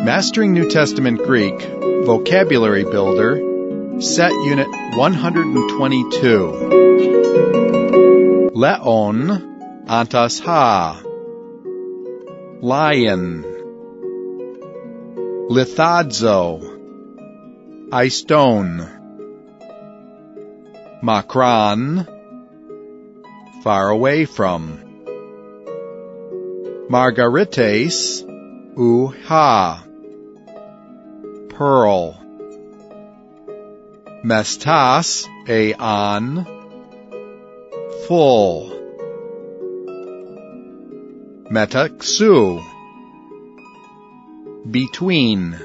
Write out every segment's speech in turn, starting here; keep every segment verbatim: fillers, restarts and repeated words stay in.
Mastering New Testament Greek, Vocabulary Builder, Set Unit one hundred twenty-two. Leon, antas ha. Lion. Lithadzo, I stone. Makron, far away from. Margarites, u ha, pearl. Mestas, a on, full. Metaxu, between.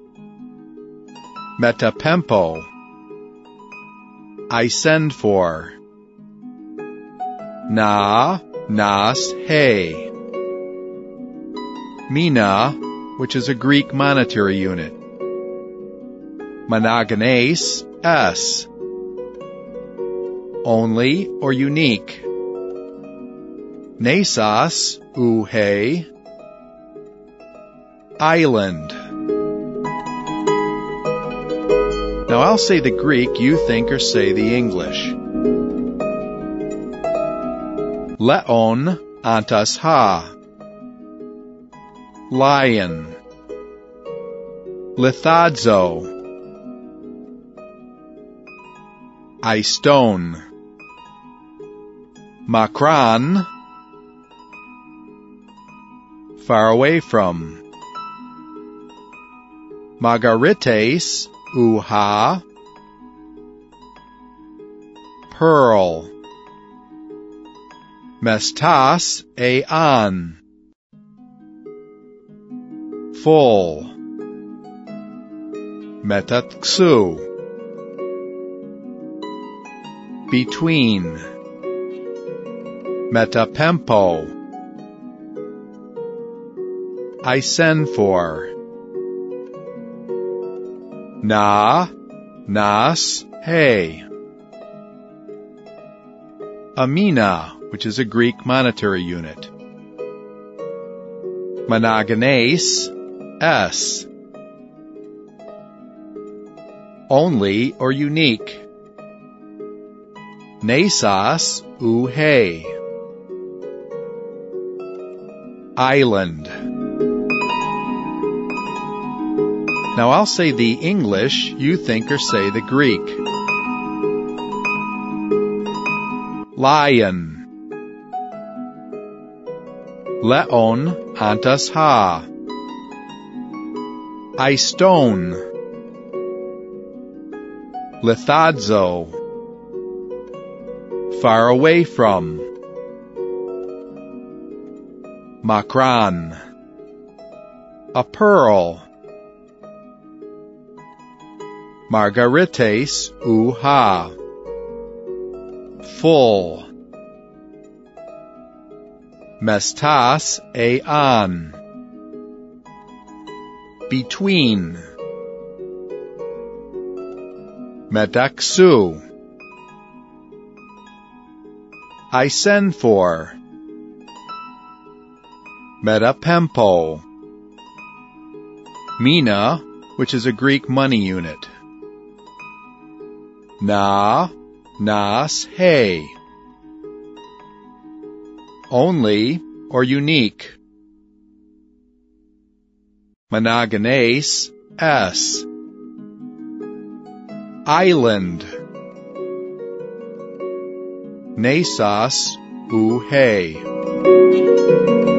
Metapempo, I send for. Na, nas, he. Mina, which is a Greek monetary unit. Monogenes, s. Only or unique. Nasos, u he. Island. Now I'll say the Greek, you think or say the English. Leon, antas ha. Lion. Lithadzo, I stone. Makron, far away from. Margarites, u ha. Pearl. Mestas, a on. Full. Metaxu, between. Metapempo, I send for. Na, nas, he. Amina, which is a Greek monetary unit. Monogenes, s. Only or unique. Nasos, u he. Island. Now I'll say the English, you think or say the Greek. Lion. Leon, antas ha. I stone. Lithadzo, far away from. Makron, a pearl. Margarites, u ha. Full. Mestas, a on. Between. Metaxu, I send for. Metapempo, Mina, which is a Greek money unit. Na, nas, he. Only or unique. Monogenes, s. Island. Nasos, u he.